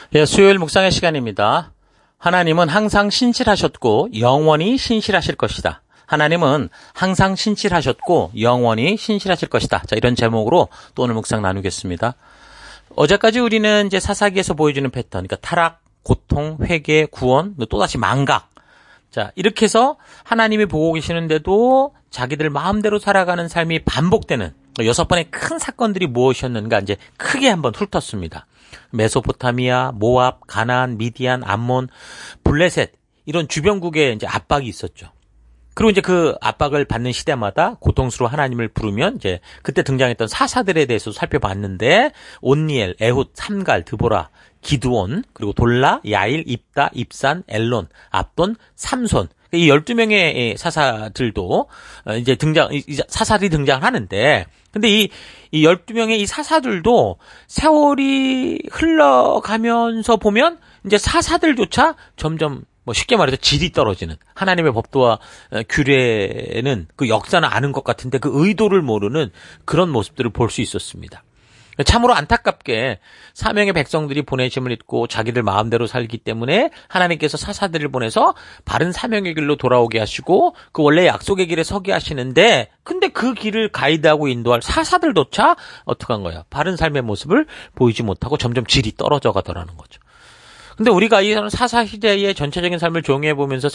예, 수요일 묵상의 시간입니다. 하나님은 항상 신실하셨고 영원히 신실하실 것이다. 하나님은 항상 신실하셨고 영원히 신실하실 것이다. 자, 이런 제목으로 또 오늘 묵상 나누겠습니다. 어제까지 우리는 이제 사사기에서 보여주는 패턴, 그러니까 타락, 고통, 회개, 구원, 또다시 망각. 자, 이렇게 해서 하나님이 보고 계시는데도 자기들 마음대로 살아가는 삶이 반복되는 6번의 큰 사건들이 무엇이었는가 이제 크게 한번 훑었습니다. 메소포타미아, 모압, 가나안, 미디안, 암몬, 블레셋 이런 주변국에 이제 압박이 있었죠. 그리고 이제 그 압박을 받는 시대마다 고통스러워 하나님을 부르면 이제 그때 등장했던 사사들에 대해서 살펴봤는데 온니엘, 에훗, 삼갈, 드보라, 기드온, 그리고 돌라, 야일, 입다, 입산, 엘론, 압돈, 삼손. 이 12명의 사사들도 이제 사사들이 등장하는데, 근데 이 12명의 이 사사들도 세월이 흘러가면서 보면 이제 사사들조차 점점 쉽게 말해서 질이 떨어지는, 하나님의 법도와 규례는 그 역사는 아는 것 같은데 그 의도를 모르는 그런 모습들을 볼 수 있었습니다. 참으로 안타깝게 사명의 백성들이 보내심을 잊고 자기들 마음대로 살기 때문에 하나님께서 사사들을 보내서 바른 사명의 길로 돌아오게 하시고 그 원래 약속의 길에 서게 하시는데, 근데 그 길을 가이드하고 인도할 사사들조차 어떡한 거야? 바른 삶의 모습을 보이지 못하고 점점 질이 떨어져 가더라는 거죠. 근데 우리가 이 사사 시대의 전체적인 삶을 조명해보면서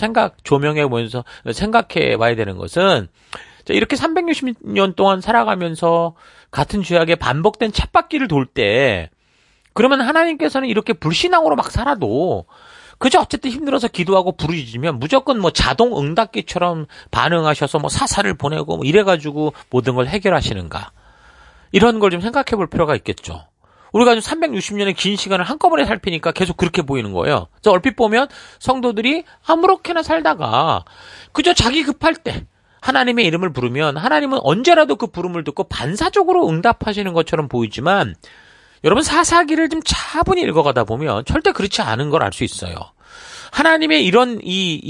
생각해 봐야 되는 것은, 이렇게 360년 동안 살아가면서 같은 죄악에 반복된 쳇바퀴를 돌 때, 그러면 하나님께서는 이렇게 불신앙으로 막 살아도 그저 어쨌든 힘들어서 기도하고 부르짖으면 무조건 자동 응답기처럼 반응하셔서 사사를 보내고 이래가지고 모든 걸 해결하시는가? 이런 걸 좀 생각해 볼 필요가 있겠죠. 우리가 360년의 긴 시간을 한꺼번에 살피니까 계속 그렇게 보이는 거예요. 그래서 얼핏 보면 성도들이 아무렇게나 살다가 그저 자기 급할 때 하나님의 이름을 부르면 하나님은 언제라도 그 부름을 듣고 반사적으로 응답하시는 것처럼 보이지만, 여러분 사사기를 좀 차분히 읽어가다 보면 절대 그렇지 않은 걸 알 수 있어요. 하나님의 이런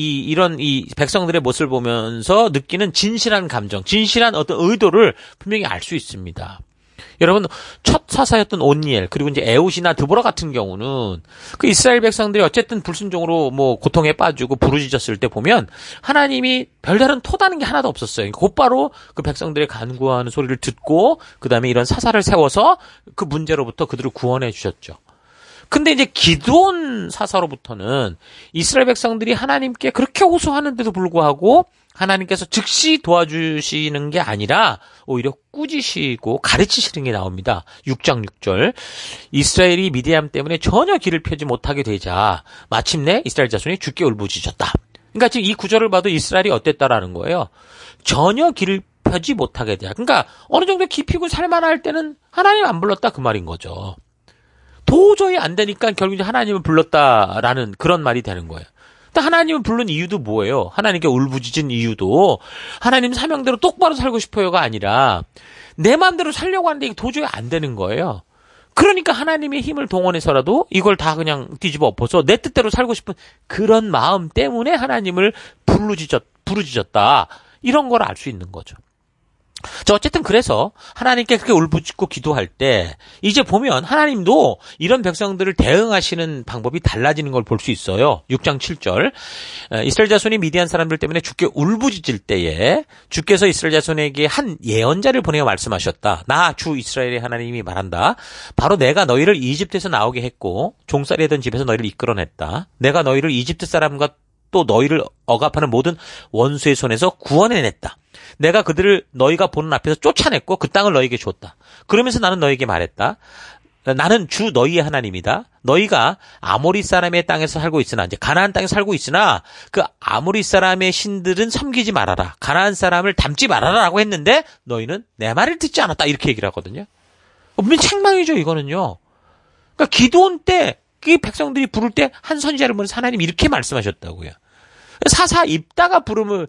백성들의 모습을 보면서 느끼는 진실한 감정, 진실한 어떤 의도를 분명히 알 수 있습니다. 여러분, 첫 사사였던 온니엘, 그리고 이제 에훗이나 드보라 같은 경우는 그 이스라엘 백성들이 어쨌든 불순종으로 고통에 빠지고 부르짖었을 때 보면 하나님이 별다른 토다는 게 하나도 없었어요. 곧바로 그 백성들의 간구하는 소리를 듣고 그 다음에 이런 사사를 세워서 그 문제로부터 그들을 구원해 주셨죠. 근데 이제 기드온 사사로부터는 이스라엘 백성들이 하나님께 그렇게 호소하는데도 불구하고 하나님께서 즉시 도와주시는 게 아니라 오히려 꾸짖으시고 가르치시는 게 나옵니다. 6장 6절. 이스라엘이 미디안 때문에 전혀 길을 펴지 못하게 되자 마침내 이스라엘 자손이 주께 울부짖었다. 그러니까 지금 이 구절을 봐도 이스라엘이 어땠다라는 거예요. 전혀 길을 펴지 못하게 되자. 그러니까 어느 정도 깊이고 살만할 때는 하나님 안 불렀다 그 말인 거죠. 도저히 안 되니까 결국 하나님을 불렀다라는 그런 말이 되는 거예요. 근데 하나님을 부른 이유도 뭐예요? 하나님께 울부짖은 이유도 하나님 사명대로 똑바로 살고 싶어요가 아니라 내 마음대로 살려고 하는데 이게 도저히 안 되는 거예요. 그러니까 하나님의 힘을 동원해서라도 이걸 다 그냥 뒤집어 엎어서 내 뜻대로 살고 싶은 그런 마음 때문에 하나님을 부르짖었다. 이런 걸 알 수 있는 거죠. 어쨌든 그래서 하나님께 그렇게 울부짖고 기도할 때 이제 보면 하나님도 이런 백성들을 대응하시는 방법이 달라지는 걸 볼 수 있어요. 6장 7절. 이스라엘 자손이 미디안 사람들 때문에 주께 울부짖을 때에 주께서 이스라엘 자손에게 한 예언자를 보내어 말씀하셨다. 나 주 이스라엘의 하나님이 말한다. 바로 내가 너희를 이집트에서 나오게 했고 종살이 하던 집에서 너희를 이끌어냈다. 내가 너희를 이집트 사람과 또 너희를 억압하는 모든 원수의 손에서 구원해냈다. 내가 그들을 너희가 보는 앞에서 쫓아냈고 그 땅을 너희에게 줬다. 그러면서 나는 너희에게 말했다. 나는 주 너희의 하나님이다. 너희가 아모리 사람의 땅에서 살고 있으나, 이제 가나안 땅에 살고 있으나 그 아모리 사람의 신들은 섬기지 말아라. 가나안 사람을 닮지 말아라라고 했는데 너희는 내 말을 듣지 않았다. 이렇게 얘기를 하거든요. 분명 책망이죠, 이거는요. 그러니까 기도원 때 그 백성들이 부를 때 한 선지자를 보내서 하나님 이렇게 말씀하셨다고요. 사사 입다가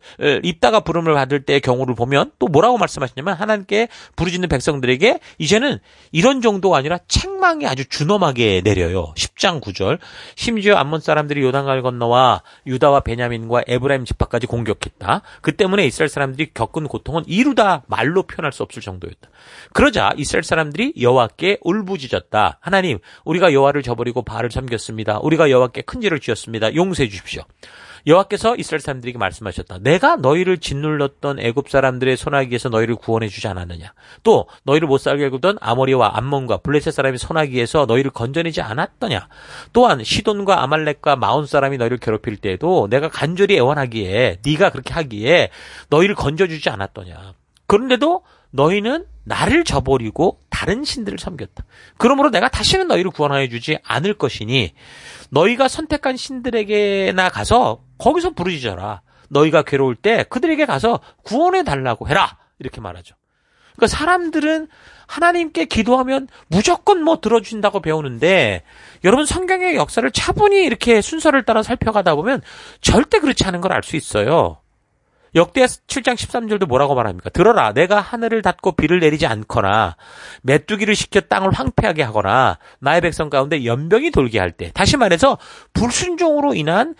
부름을 받을 때의 경우를 보면 또 뭐라고 말씀하시냐면 하나님께 부르짖는 백성들에게 이제는 이런 정도가 아니라 책망이 아주 준엄하게 내려요. 10장 9절. 심지어 암몬 사람들이 요단강을 건너와 유다와 베냐민과 에브라임 지파까지 공격했다. 그 때문에 이스라엘 사람들이 겪은 고통은 이루다 말로 표현할 수 없을 정도였다. 그러자 이스라엘 사람들이 여호와께 울부짖었다. 하나님, 우리가 여호와를 저버리고 바알을 섬겼습니다. 우리가 여호와께 큰 죄를 지었습니다. 용서해 주십시오. 여호와께서 이스라엘 사람들에게 말씀하셨다. 내가 너희를 짓눌렀던 애굽 사람들의 손아귀에서 너희를 구원해 주지 않았느냐. 또 너희를 못 살게 굴던 아모리와 암몬과 블레셋 사람의 손아귀에서 너희를 건져내지 않았더냐. 또한 시돈과 아말렉과 마온 사람이 너희를 괴롭힐 때에도 내가 간절히 애원하기에 네가 그렇게 하기에 너희를 건져주지 않았더냐. 그런데도 너희는 나를 저버리고 다른 신들을 섬겼다. 그러므로 내가 다시는 너희를 구원하여 주지 않을 것이니 너희가 선택한 신들에게나 가서 거기서 부르짖어라. 너희가 괴로울 때 그들에게 가서 구원해 달라고 해라. 이렇게 말하죠. 그러니까 사람들은 하나님께 기도하면 무조건 뭐 들어주신다고 배우는데 여러분 성경의 역사를 차분히 이렇게 순서를 따라 살펴가다 보면 절대 그렇지 않은 걸 알 수 있어요. 역대하 7장 13절도 뭐라고 말합니까? 들어라, 내가 하늘을 닫고 비를 내리지 않거나 메뚜기를 시켜 땅을 황폐하게 하거나 나의 백성 가운데 연병이 돌게 할 때, 다시 말해서 불순종으로 인한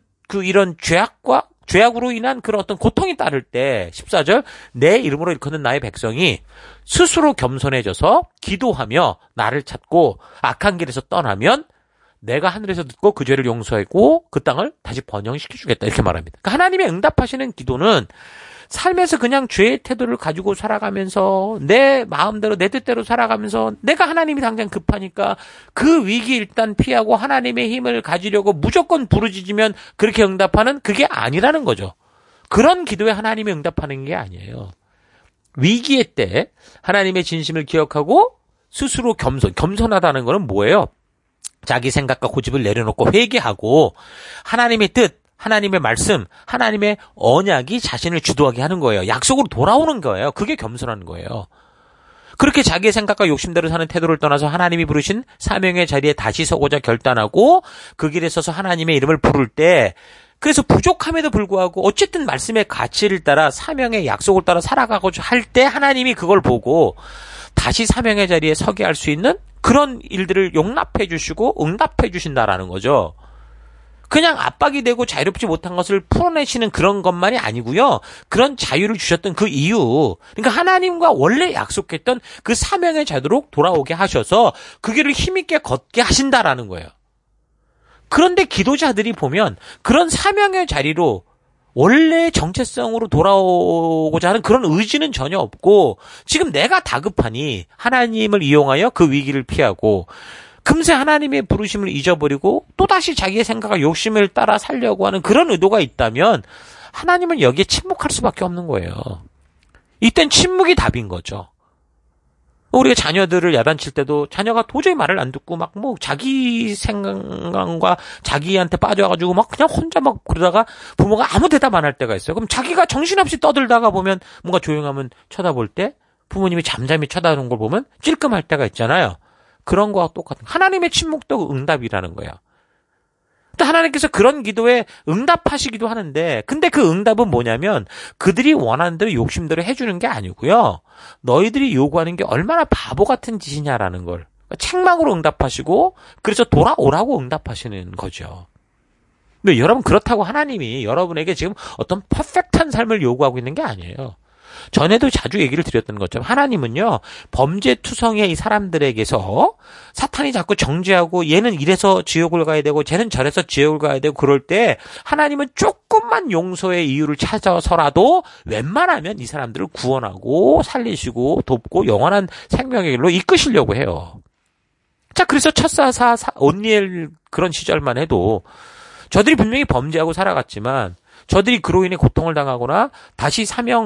이런 죄악으로 인한 그런 어떤 고통이 따를 때 14절 내 이름으로 일컫는 나의 백성이 스스로 겸손해져서 기도하며 나를 찾고 악한 길에서 떠나면 내가 하늘에서 듣고 그 죄를 용서하고 그 땅을 다시 번영시켜주겠다. 이렇게 말합니다. 그러니까 하나님의 응답하시는 기도는 삶에서 그냥 죄의 태도를 가지고 살아가면서 내 마음대로 내 뜻대로 살아가면서 내가 하나님이 당장 급하니까 그 위기 일단 피하고 하나님의 힘을 가지려고 무조건 부르짖으면 그렇게 응답하는 그게 아니라는 거죠. 그런 기도에 하나님이 응답하는 게 아니에요. 위기의 때 하나님의 진심을 기억하고 스스로 겸손하다는 거는 뭐예요? 자기 생각과 고집을 내려놓고 회개하고 하나님의 뜻, 하나님의 말씀, 하나님의 언약이 자신을 주도하게 하는 거예요. 약속으로 돌아오는 거예요. 그게 겸손한 거예요. 그렇게 자기의 생각과 욕심대로 사는 태도를 떠나서 하나님이 부르신 사명의 자리에 다시 서고자 결단하고 그 길에 서서 하나님의 이름을 부를 때 그래서 부족함에도 불구하고 어쨌든 말씀의 가치를 따라 사명의 약속을 따라 살아가고자 할 때 하나님이 그걸 보고 다시 사명의 자리에 서게 할 수 있는 그런 일들을 용납해 주시고 응답해 주신다라는 거죠. 그냥 압박이 되고 자유롭지 못한 것을 풀어내시는 그런 것만이 아니고요. 그런 자유를 주셨던 그 이유, 그러니까 하나님과 원래 약속했던 그 사명의 자리로 돌아오게 하셔서 그 길을 힘있게 걷게 하신다라는 거예요. 그런데 기도자들이 보면 그런 사명의 자리로 원래 정체성으로 돌아오고자 하는 그런 의지는 전혀 없고 지금 내가 다급하니 하나님을 이용하여 그 위기를 피하고 금세 하나님의 부르심을 잊어버리고 또다시 자기의 생각과 욕심을 따라 살려고 하는 그런 의도가 있다면 하나님은 여기에 침묵할 수밖에 없는 거예요. 이땐 침묵이 답인 거죠. 우리가 자녀들을 야단칠 때도 자녀가 도저히 말을 안 듣고 막 뭐 자기 생각과 자기한테 빠져가지고 막 그냥 혼자 막 그러다가 부모가 아무 대답 안 할 때가 있어요. 그럼 자기가 정신없이 떠들다가 보면 뭔가 조용하면 쳐다볼 때 부모님이 잠잠히 쳐다보는 걸 보면 찔끔할 때가 있잖아요. 그런 거와 똑같은 하나님의 침묵도 응답이라는 거예요. 또 하나님께서 그런 기도에 응답하시기도 하는데 근데 그 응답은 뭐냐면 그들이 원하는 대로 욕심대로 해주는 게 아니고요. 너희들이 요구하는 게 얼마나 바보 같은 짓이냐라는 걸 책망으로 응답하시고 그래서 돌아오라고 응답하시는 거죠. 근데 여러분 그렇다고 하나님이 여러분에게 지금 어떤 퍼펙트한 삶을 요구하고 있는 게 아니에요. 전에도 자주 얘기를 드렸던 것처럼 하나님은요 범죄투성이의 이 사람들에게서 사탄이 자꾸 정죄하고 얘는 이래서 지옥을 가야 되고 쟤는 저래서 지옥을 가야 되고 그럴 때 하나님은 조금만 용서의 이유를 찾아서라도 웬만하면 이 사람들을 구원하고 살리시고 돕고 영원한 생명의 길로 이끄시려고 해요. 자, 그래서 첫사사 온니엘 그런 시절만 해도 저들이 분명히 범죄하고 살아갔지만 저들이 그로 인해 고통을 당하거나 다시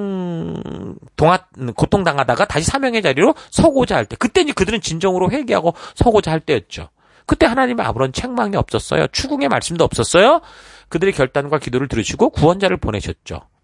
고통당하다가 다시 사명의 자리로 서고자 할 때, 그때 이제 그들은 진정으로 회개하고 서고자 할 때였죠. 그때 하나님의 아무런 책망이 없었어요. 추궁의 말씀도 없었어요. 그들의 결단과 기도를 들으시고 구원자를 보내셨죠.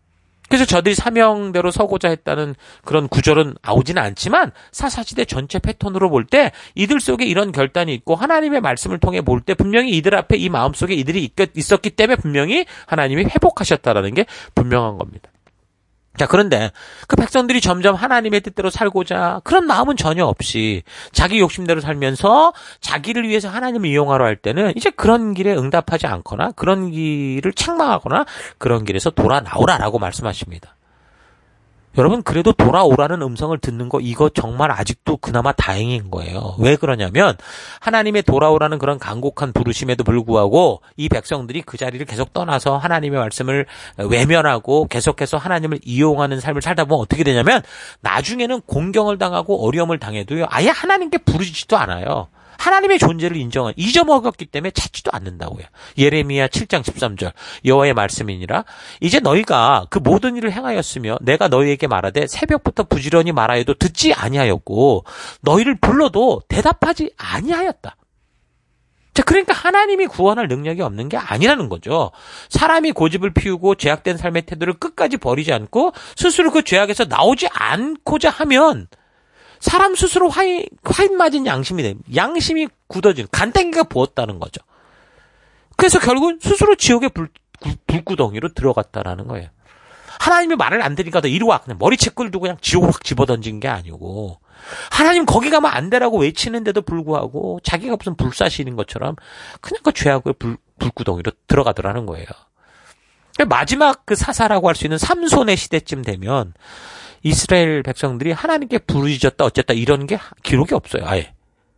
그래서 저들이 사명대로 서고자 했다는 그런 구절은 나오지는 않지만 사사시대 전체 패턴으로 볼 때 이들 속에 이런 결단이 있고 하나님의 말씀을 통해 볼 때 분명히 이들 앞에 이 마음속에 이들이 있었기 때문에 분명히 하나님이 회복하셨다라는 게 분명한 겁니다. 자, 그런데 그 백성들이 점점 하나님의 뜻대로 살고자 그런 마음은 전혀 없이 자기 욕심대로 살면서 자기를 위해서 하나님을 이용하려 할 때는 이제 그런 길에 응답하지 않거나 그런 길을 책망하거나 그런 길에서 돌아 나오라라고 말씀하십니다. 여러분, 그래도 돌아오라는 음성을 듣는 거 이거 정말 아직도 그나마 다행인 거예요. 왜 그러냐면 하나님의 돌아오라는 그런 간곡한 부르심에도 불구하고 이 백성들이 그 자리를 계속 떠나서 하나님의 말씀을 외면하고 계속해서 하나님을 이용하는 삶을 살다 보면 어떻게 되냐면 나중에는 공경을 당하고 어려움을 당해도요 아예 하나님께 부르지도 않아요. 하나님의 존재를 잊어먹었기 때문에 찾지도 않는다고요. 예레미야 7장 13절 여호와의 말씀이니라 이제 너희가 그 모든 일을 행하였으며 내가 너희에게 말하되 새벽부터 부지런히 말하여도 듣지 아니하였고 너희를 불러도 대답하지 아니하였다. 자, 그러니까 하나님이 구원할 능력이 없는 게 아니라는 거죠. 사람이 고집을 피우고 죄악된 삶의 태도를 끝까지 버리지 않고 스스로 그 죄악에서 나오지 않고자 하면 사람 스스로 화인 맞은 양심이 됩니다. 양심이 굳어진 간땡이가 부었다는 거죠. 그래서 결국은 스스로 지옥의 불구덩이로 들어갔다라는 거예요. 하나님이 말을 안 들으니까 너 이리 와. 그냥 머리채 끌고 그냥 지옥으로 확 집어던진 게 아니고 하나님 거기 가면 안 되라고 외치는데도 불구하고 자기가 무슨 불사시는 것처럼 그냥 그 죄악의 불구덩이로 들어가더라는 거예요. 마지막 그 사사라고 할 수 있는 삼손의 시대쯤 되면 이스라엘 백성들이 하나님께 부르짖었다 어쨌다 이런 게 기록이 없어요. 아예.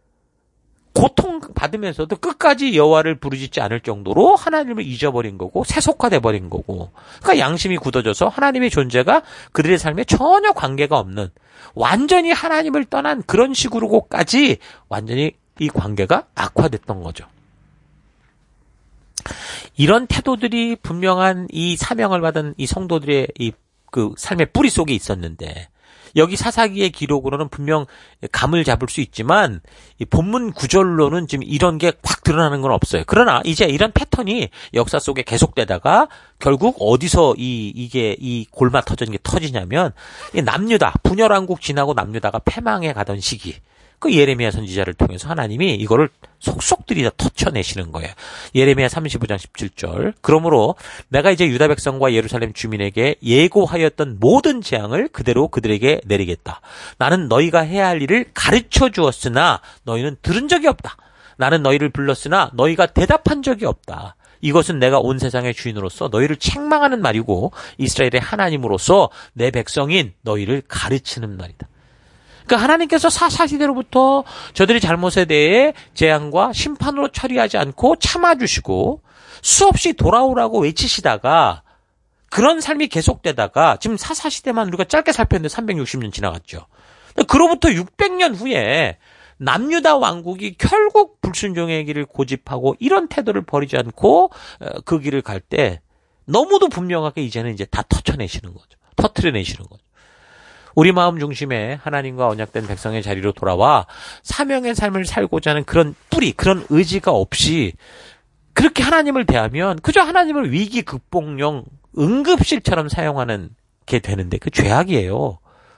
고통받으면서도 끝까지 여호와를 부르짖지 않을 정도로 하나님을 잊어버린 거고 세속화돼 버린 거고 그러니까 양심이 굳어져서 하나님의 존재가 그들의 삶에 전혀 관계가 없는 완전히 하나님을 떠난 그런 식으로까지 완전히 이 관계가 악화됐던 거죠. 이런 태도들이 분명한 이 사명을 받은 이 성도들의 그 삶의 뿌리 속에 있었는데 여기 사사기의 기록으로는 분명 감을 잡을 수 있지만 이 본문 구절로는 지금 이런 게 확 드러나는 건 없어요. 그러나 이제 이런 패턴이 역사 속에 계속되다가 결국 어디서 이 골마 터진 게 터지냐면 이 남유다 분열왕국 지나고 남유다가 패망해 가던 시기 그 예레미야 선지자를 통해서 하나님이 이거를 속속 들이다 터쳐내시는 거예요. 예레미야 35장 17절. 그러므로 내가 이제 유다 백성과 예루살렘 주민에게 예고하였던 모든 재앙을 그대로 그들에게 내리겠다. 나는 너희가 해야 할 일을 가르쳐 주었으나 너희는 들은 적이 없다. 나는 너희를 불렀으나 너희가 대답한 적이 없다. 이것은 내가 온 세상의 주인으로서 너희를 책망하는 말이고 이스라엘의 하나님으로서 내 백성인 너희를 가르치는 말이다. 그러니까 하나님께서 사사시대로부터 저들의 잘못에 대해 재앙과 심판으로 처리하지 않고 참아주시고 수없이 돌아오라고 외치시다가 그런 삶이 계속되다가 지금 사사시대만 우리가 짧게 살폈는데 360년 지나갔죠. 그로부터 600년 후에 남유다 왕국이 결국 불순종의 길을 고집하고 이런 태도를 버리지 않고 그 길을 갈 때 너무도 분명하게 이제는 이제 다 터쳐내시는 거죠. 터트려내시는 거죠. 우리 마음 중심에 하나님과 언약된 백성의 자리로 돌아와 사명의 삶을 살고자 하는 그런 뿌리, 그런 의지가 없이 그렇게 하나님을 대하면 그저 하나님을 위기 극복용 응급실처럼 사용하는 게 되는데 그 죄악이에요.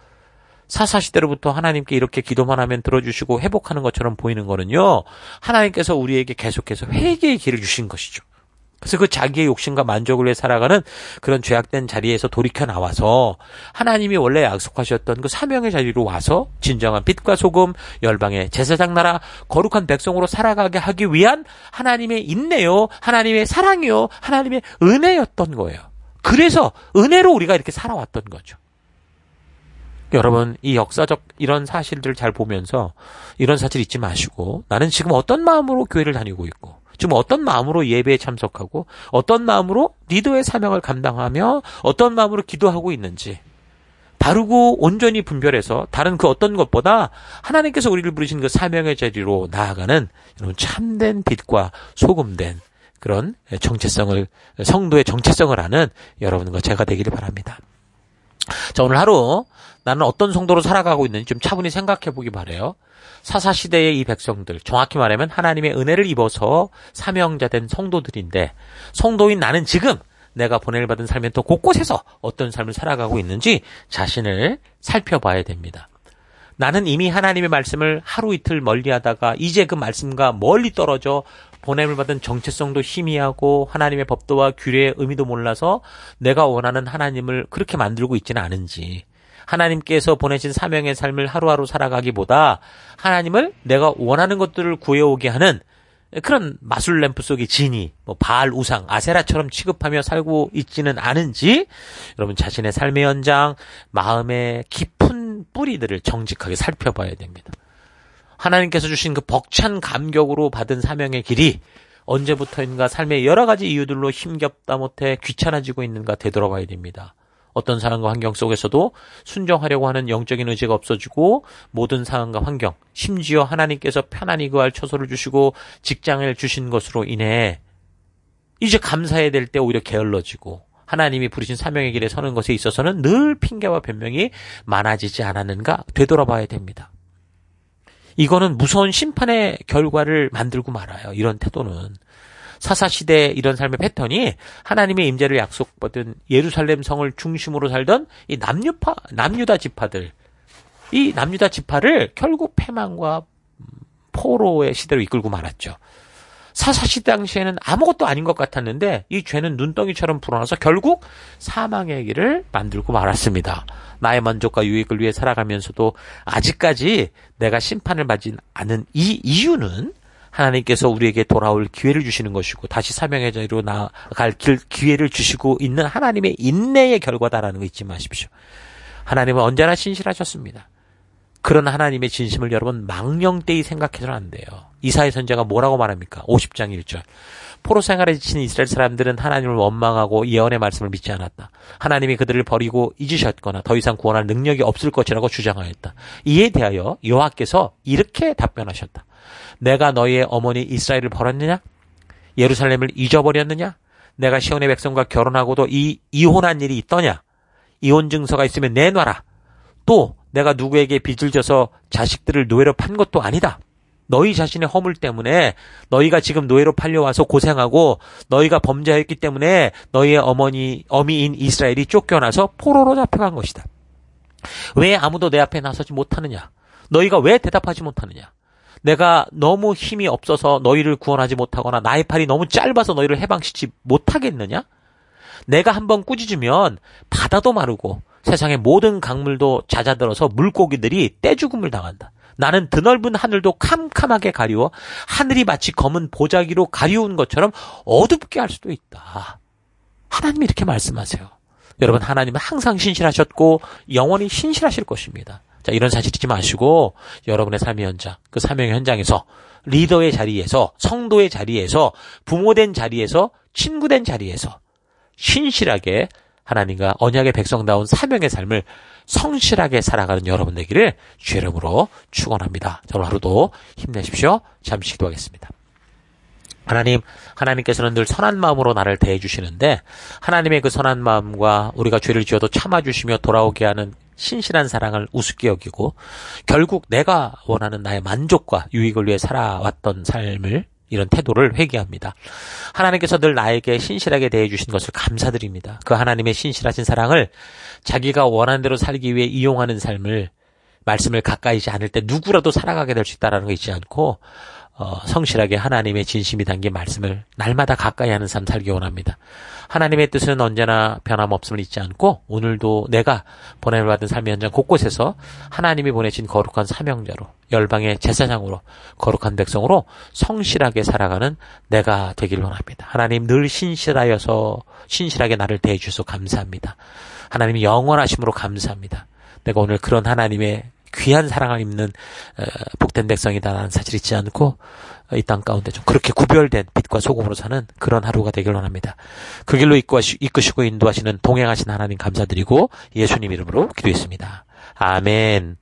사사시대로부터 하나님께 이렇게 기도만 하면 들어주시고 회복하는 것처럼 보이는 거는요. 하나님께서 우리에게 계속해서 회개의 길을 주신 것이죠. 그래서 그 자기의 욕심과 만족을 위해 살아가는 그런 죄악된 자리에서 돌이켜 나와서 하나님이 원래 약속하셨던 그 사명의 자리로 와서 진정한 빛과 소금, 열방의 제사장 나라, 거룩한 백성으로 살아가게 하기 위한 하나님의 인내요, 하나님의 사랑이요, 하나님의 은혜였던 거예요. 그래서 은혜로 우리가 이렇게 살아왔던 거죠. 여러분, 이 역사적 이런 사실들을 잘 보면서 이런 사실 잊지 마시고 나는 지금 어떤 마음으로 교회를 다니고 있고 지금 어떤 마음으로 예배에 참석하고 어떤 마음으로 리더의 사명을 감당하며 어떤 마음으로 기도하고 있는지 바르고 온전히 분별해서 다른 그 어떤 것보다 하나님께서 우리를 부르신 그 사명의 자리로 나아가는 여러분 참된 빛과 소금된 그런 정체성을 성도의 정체성을 아는 여러분과 제가 되기를 바랍니다. 자, 오늘 하루 나는 어떤 성도로 살아가고 있는지 좀 차분히 생각해 보기 바라요. 사사시대의 이 백성들, 정확히 말하면 하나님의 은혜를 입어서 사명자 된 성도들인데 성도인 나는 지금 내가 보냄을 받은 삶의 또 곳곳에서 어떤 삶을 살아가고 있는지 자신을 살펴봐야 됩니다. 나는 이미 하나님의 말씀을 하루 이틀 멀리하다가 이제 그 말씀과 멀리 떨어져 보냄을 받은 정체성도 희미하고 하나님의 법도와 규례의 의미도 몰라서 내가 원하는 하나님을 그렇게 만들고 있지는 않은지, 하나님께서 보내신 사명의 삶을 하루하루 살아가기보다 하나님을 내가 원하는 것들을 구해오게 하는 그런 마술 램프 속의 지니, 바알 우상, 아세라처럼 취급하며 살고 있지는 않은지, 여러분 자신의 삶의 현장, 마음의 깊은 뿌리들을 정직하게 살펴봐야 됩니다. 하나님께서 주신 그 벅찬 감격으로 받은 사명의 길이 언제부터인가 삶의 여러 가지 이유들로 힘겹다 못해 귀찮아지고 있는가 되돌아봐야 됩니다. 어떤 상황과 환경 속에서도 순종하려고 하는 영적인 의지가 없어지고 모든 상황과 환경, 심지어 하나님께서 편안히 그할 처소를 주시고 직장을 주신 것으로 인해 이제 감사해야 될 때 오히려 게을러지고 하나님이 부르신 사명의 길에 서는 것에 있어서는 늘 핑계와 변명이 많아지지 않았는가 되돌아봐야 됩니다. 이거는 무서운 심판의 결과를 만들고 말아요. 이런 태도는. 사사시대의 이런 삶의 패턴이 하나님의 임재를 약속받은 예루살렘 성을 중심으로 살던 이 남유다 지파들, 이 남유다 지파를 결국 패망과 포로의 시대로 이끌고 말았죠. 사사시대 당시에는 아무것도 아닌 것 같았는데 이 죄는 눈덩이처럼 불어나서 결국 사망의 길을 만들고 말았습니다. 나의 만족과 유익을 위해 살아가면서도 아직까지 내가 심판을 받지 않은 이 이유는 하나님께서 우리에게 돌아올 기회를 주시는 것이고 다시 사명의 자리로 나아갈 기회를 주시고 있는 하나님의 인내의 결과다라는 거 잊지 마십시오. 하나님은 언제나 신실하셨습니다. 그런 하나님의 진심을 여러분 망령되이 생각해서는 안 돼요. 이사야 선지자가 뭐라고 말합니까? 50장 1절. 포로 생활에 지친 이스라엘 사람들은 하나님을 원망하고 예언의 말씀을 믿지 않았다. 하나님이 그들을 버리고 잊으셨거나 더 이상 구원할 능력이 없을 것이라고 주장하였다. 이에 대하여 여호와께서 이렇게 답변하셨다. 내가 너희의 어머니 이스라엘을 버렸느냐? 예루살렘을 잊어버렸느냐? 내가 시온의 백성과 결혼하고도 이혼한 일이 있더냐? 이혼 증서가 있으면 내놔라. 또 내가 누구에게 빚을 져서 자식들을 노예로 판 것도 아니다. 너희 자신의 허물 때문에 너희가 지금 노예로 팔려와서 고생하고 너희가 범죄하였기 때문에 너희의 어미인 이스라엘이 쫓겨나서 포로로 잡혀간 것이다. 왜 아무도 내 앞에 나서지 못하느냐? 너희가 왜 대답하지 못하느냐? 내가 너무 힘이 없어서 너희를 구원하지 못하거나 나의 팔이 너무 짧아서 너희를 해방시키지 못하겠느냐? 내가 한번 꾸짖으면 바다도 마르고 세상의 모든 강물도 잦아들어서 물고기들이 떼죽음을 당한다. 나는 드넓은 하늘도 캄캄하게 가리워 하늘이 마치 검은 보자기로 가리운 것처럼 어둡게 할 수도 있다. 하나님이 이렇게 말씀하세요. 여러분, 하나님은 항상 신실하셨고 영원히 신실하실 것입니다. 자, 이런 사실 잊지 마시고 여러분의 삶의 현장, 그 사명의 현장에서 리더의 자리에서, 성도의 자리에서, 부모된 자리에서, 친구된 자리에서 신실하게 하나님과 언약의 백성다운 사명의 삶을 성실하게 살아가는 여러분 되기를 주의 이름으로 축원합니다. 오늘 하루도 힘내십시오. 잠시 기도하겠습니다. 하나님께서는 늘 선한 마음으로 나를 대해주시는데 하나님의 그 선한 마음과 우리가 죄를 지어도 참아주시며 돌아오게 하는 신실한 사랑을 우습게 여기고 결국 내가 원하는 나의 만족과 유익을 위해 살아왔던 삶을 이런 태도를 회개합니다. 하나님께서 늘 나에게 신실하게 대해주신 것을 감사드립니다. 그 하나님의 신실하신 사랑을 자기가 원하는 대로 살기 위해 이용하는 삶을 말씀을 가까이지 않을 때 누구라도 살아가게 될 수 있다는 거 잊지 않고 성실하게 하나님의 진심이 담긴 말씀을 날마다 가까이 하는 삶 살기 원합니다. 하나님의 뜻은 언제나 변함없음을 잊지 않고 오늘도 내가 보냄을 받은 삶의 현장 곳곳에서 하나님이 보내신 거룩한 사명자로 열방의 제사장으로 거룩한 백성으로 성실하게 살아가는 내가 되길 원합니다. 하나님 늘 신실하게 나를 대해주셔서 감사합니다. 하나님이 영원하심으로 감사합니다. 내가 오늘 그런 하나님의 귀한 사랑을 입는 복된 백성이다라는 사실 잊지 않고 이 땅 가운데 좀 그렇게 구별된 빛과 소금으로 사는 그런 하루가 되길 원합니다. 그 길로 이끄시고 인도하시는 동행하신 하나님 감사드리고 예수님 이름으로 기도했습니다. 아멘.